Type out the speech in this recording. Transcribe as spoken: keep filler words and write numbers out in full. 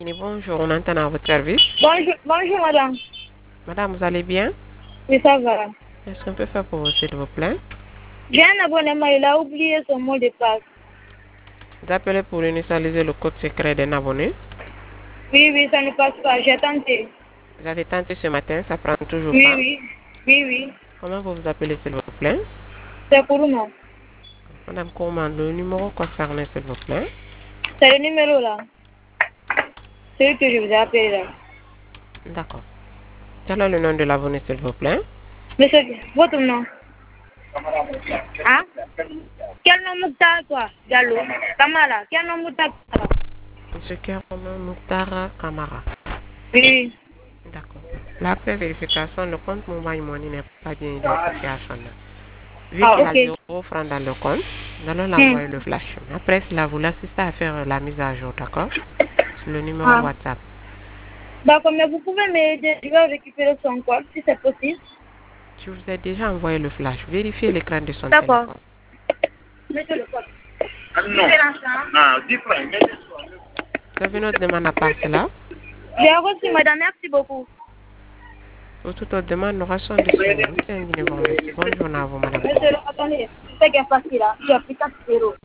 Bonjour, on entend à votre service. Bonjour, bonjour madame. Madame, vous allez bien? Oui, ça va. Est-ce qu'on peut faire pour vous, s'il vous plaît? J'ai un abonnement, il a oublié son mot de passe. Vous appelez pour initialiser le code secret d'un abonné. Oui, oui, ça ne passe pas. J'ai tenté. Vous avez tenté ce matin, ça prend toujours Oui, pas. oui, oui, oui. Comment vous vous appelez, s'il vous plaît? C'est pour moi. Madame, comment le numéro concerné, s'il vous plaît? C'est le numéro là. Celui que je vous ai appelé là. D'accord. Quel est le nom de l'abonné, s'il vous plaît? Monsieur, votre nom. Hein? Quel nom Mouktar quoi? Gallo. Kamala. Quel nom Mouktar? Monsieur Keroma Mouktara Kamara. Oui. D'accord. Après vérification, le compte Mobile Money n'est pas bien identifié à son nom. Vu Ah, qu'il a ok. zéro franc dans le compte, nous allons Hmm. l'envoyer le flash. Après cela, vous l'assistez à faire la mise à jour, d'accord? Sur le numéro Ah. WhatsApp. D'accord, mais vous pouvez m'aider. Je vais récupérer son code si c'est possible. Je vous ai déjà envoyé le flash. Vérifiez l'écran de son D'accord. téléphone. Mettez le code. Ah, non. Non, différent. Vous avez une autre demande à part cela? J'ai reçu madame, merci beaucoup. Pour toute autre demande, nous restons disponibles. Bonne journée à vous, madame. Monsieur, attendez, c'est qu'un facile là. J'ai pris quatre euros.